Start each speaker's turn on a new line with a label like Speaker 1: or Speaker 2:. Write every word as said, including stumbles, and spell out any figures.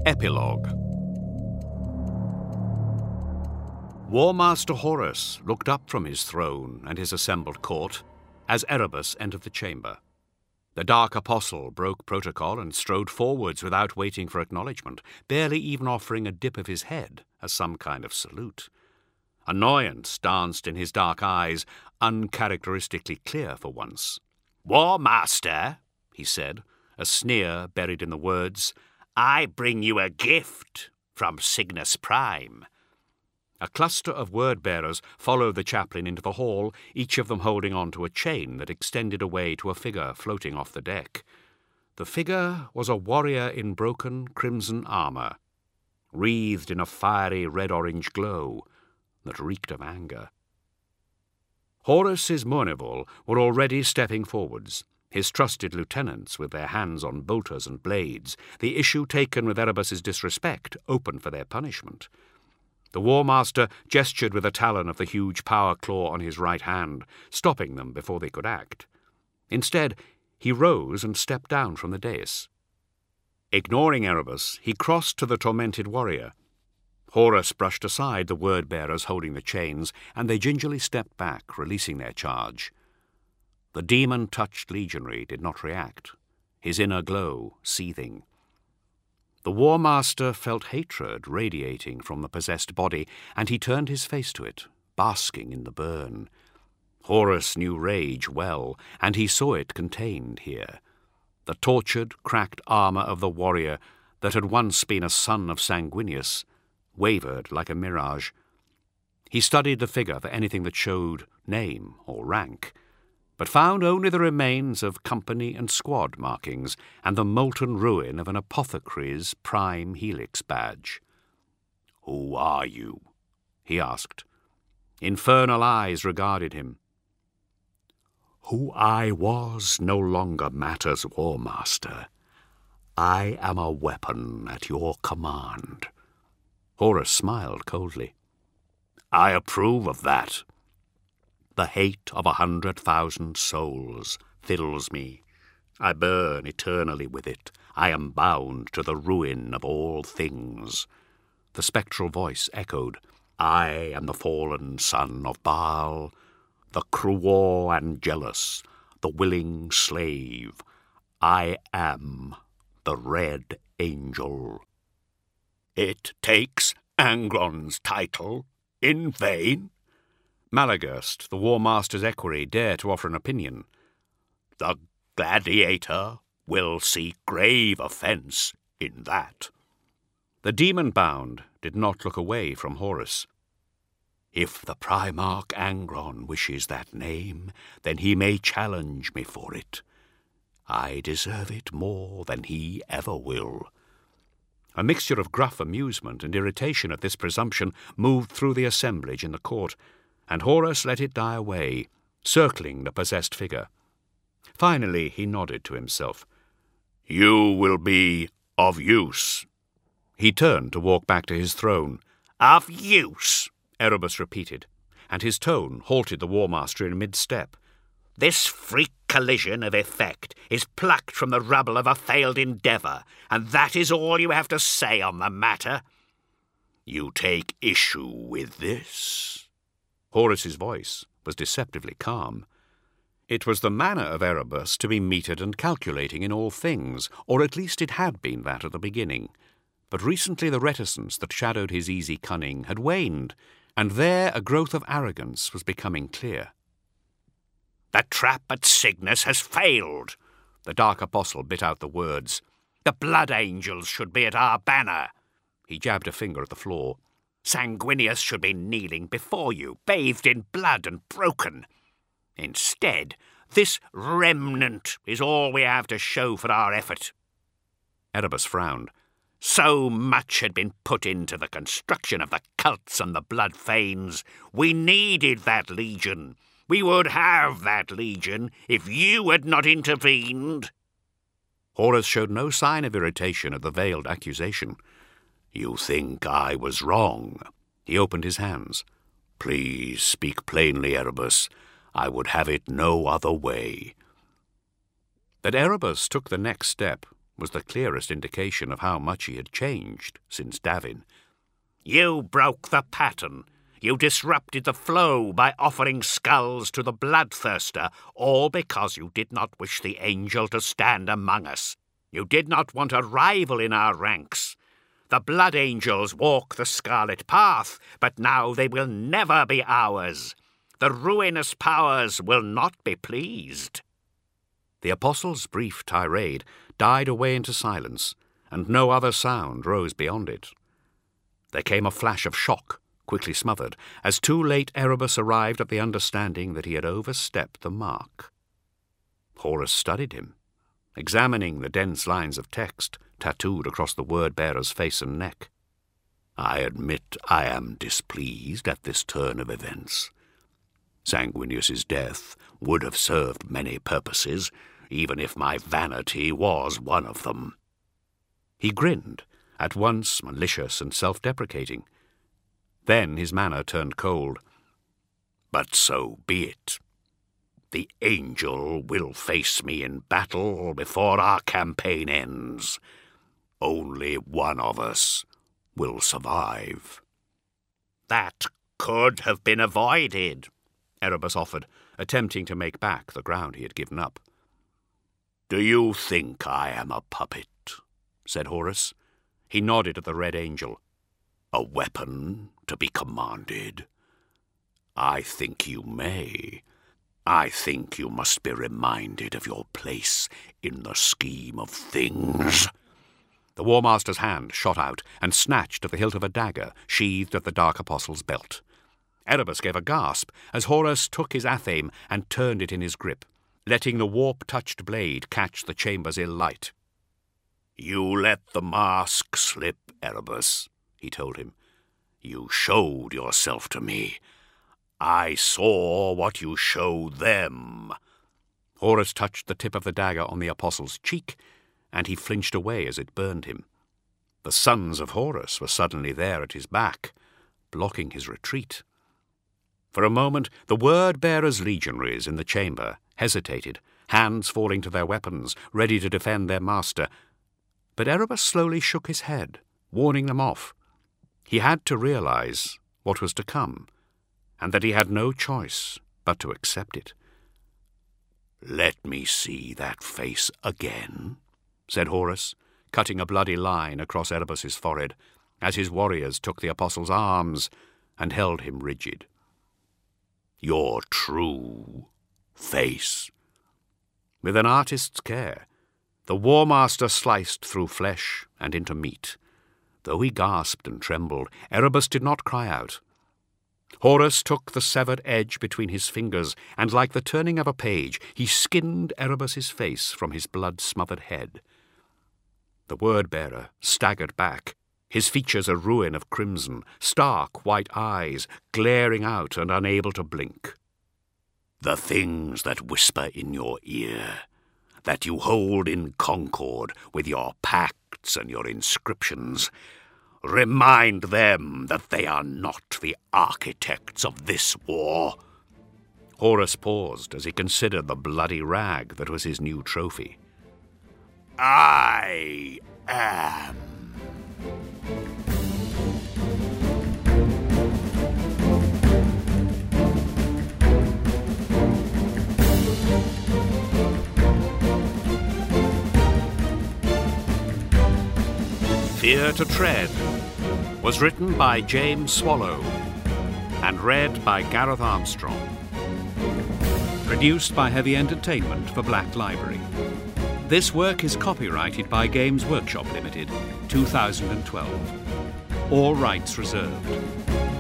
Speaker 1: Epilogue. War Master Horus looked up from his throne and his assembled court as Erebus entered the chamber. The Dark Apostle broke protocol and strode forwards without waiting for acknowledgement, barely even offering a dip of his head as some kind of salute. Annoyance danced in his dark eyes, uncharacteristically clear for once. "War Master," he said, a sneer buried in the words, "I bring you a gift from Cygnus Prime." A cluster of word-bearers followed the chaplain into the hall, each of them holding on to a chain that extended away to a figure floating off the deck. The figure was a warrior in broken crimson armour, wreathed in a fiery red-orange glow that reeked of anger. Horus's Mournival were already stepping forwards, his trusted lieutenants with their hands on bolters and blades, the issue taken with Erebus's disrespect open for their punishment. The War Master gestured with a talon of the huge power claw on his right hand, stopping them before they could act. Instead, he rose and stepped down from the dais. Ignoring Erebus, he crossed to the tormented warrior. Horus brushed aside the word-bearers holding the chains, and they gingerly stepped back, releasing their charge. The demon-touched legionary did not react, his inner glow seething. The War Master felt hatred radiating from the possessed body, and he turned his face to it, basking in the burn. Horus knew rage well, and he saw it contained here. The tortured, cracked armour of the warrior that had once been a son of Sanguinius wavered like a mirage. He studied the figure for anything that showed name or rank, but found only the remains of company and squad markings and the molten ruin of an apothecary's prime helix badge. "Who are you?" he asked. Infernal eyes regarded him. "Who I was no longer matters, War Master. I am a weapon at your command." Horus smiled coldly. "I approve of that. The hate of a hundred thousand souls fills me. I burn eternally with it. I am bound to the ruin of all things." The spectral voice echoed. "I am the fallen son of Baal, the cruel and jealous, the willing slave. I am the Red Angel." "It takes Angron's title in vain?" Malagurst, the War Master's equerry, dared to offer an opinion. "The gladiator will see grave offence in that." The demon-bound did not look away from Horus. "If the Primarch Angron wishes that name, then he may challenge me for it. I deserve it more than he ever will." A mixture of gruff amusement and irritation at this presumption moved through the assemblage in the court, and Horus let it die away, circling the possessed figure. Finally he nodded to himself. "You will be of use." He turned to walk back to his throne. "Of use," Erebus repeated, and his tone halted the War Master in mid-step. "This freak collision of effect is plucked from the rubble of a failed endeavour, and that is all you have to say on the matter." "You take issue with this?" Horus's voice was deceptively calm. It was the manner of Erebus to be metered and calculating in all things, or at least it had been that at the beginning. But recently the reticence that shadowed his easy cunning had waned, and there a growth of arrogance was becoming clear. "The trap at Cygnus has failed." The Dark Apostle bit out the words. "The Blood Angels should be at our banner." He jabbed a finger at the floor. "Sanguinius should be kneeling before you, bathed in blood and broken. Instead, this remnant is all we have to show for our effort." Erebus frowned. "So much had been put into the construction of the cults and the blood fanes. We needed that legion. We would have that legion if you had not intervened." Horus showed no sign of irritation at the veiled accusation. "You think I was wrong?" He opened his hands. "Please speak plainly, Erebus. I would have it no other way." That Erebus took the next step was the clearest indication of how much he had changed since Davin.
Speaker 2: "You broke the pattern. You disrupted the flow by offering skulls to the bloodthirster, all because you did not wish the angel to stand among us. You did not want a rival in our ranks. The blood angels walk the scarlet path, but now they will never be ours. The ruinous powers will not be pleased."
Speaker 1: The apostle's brief tirade died away into silence, and no other sound rose beyond it. There came a flash of shock, quickly smothered, as too late Erebus arrived at the understanding that he had overstepped the mark. Horus studied him, examining the dense lines of text tattooed across the word-bearer's face and neck.
Speaker 3: "I admit I am displeased at this turn of events. Sanguinius's death would have served many purposes, even if my vanity was one of them."
Speaker 1: He grinned, at once malicious and self-deprecating. Then his manner turned cold.
Speaker 3: "But so be it. The angel will face me in battle before our campaign ends. Only one of us will survive."
Speaker 2: "That could have been avoided,"
Speaker 1: Erebus offered, attempting to make back the ground he had given up.
Speaker 3: "Do you think I am a puppet?" said Horus.
Speaker 1: He nodded at the Red Angel.
Speaker 3: "A weapon to be commanded? I think you may. I think you must be reminded of your place in the scheme of things."
Speaker 1: The War Master's hand shot out and snatched at the hilt of a dagger sheathed at the Dark Apostle's belt. Erebus gave a gasp as Horus took his athame and turned it in his grip, letting the warp-touched blade catch the chamber's ill light.
Speaker 3: "You let the mask slip, Erebus," he told him. "You showed yourself to me. I saw what you showed them."
Speaker 1: Horus touched the tip of the dagger on the Apostle's cheek, and he flinched away as it burned him. The sons of Horus were suddenly there at his back, blocking his retreat. For a moment, the word-bearer's legionaries in the chamber hesitated, hands falling to their weapons, ready to defend their master. But Erebus slowly shook his head, warning them off. He had to realize what was to come, and that he had no choice but to accept it.
Speaker 3: "Let me see that face again,"
Speaker 1: said Horus, cutting a bloody line across Erebus's forehead, as his warriors took the Apostle's arms and held him rigid.
Speaker 3: "Your true face."
Speaker 1: With an artist's care, the War Master sliced through flesh and into meat. Though he gasped and trembled, Erebus did not cry out. Horus took the severed edge between his fingers, and like the turning of a page, he skinned Erebus's face from his blood-smothered head. The word-bearer staggered back, his features a ruin of crimson, stark white eyes glaring out and unable to blink.
Speaker 3: "The things that whisper in your ear, that you hold in concord with your pacts and your inscriptions, remind them that they are not the architects of this war."
Speaker 1: Horus paused as he considered the bloody rag that was his new trophy.
Speaker 3: "I am."
Speaker 1: Fear to Tread was written by James Swallow and read by Gareth Armstrong. Produced by Heavy Entertainment for Black Library. This work is copyrighted by Games Workshop Limited, two thousand twelve. All rights reserved.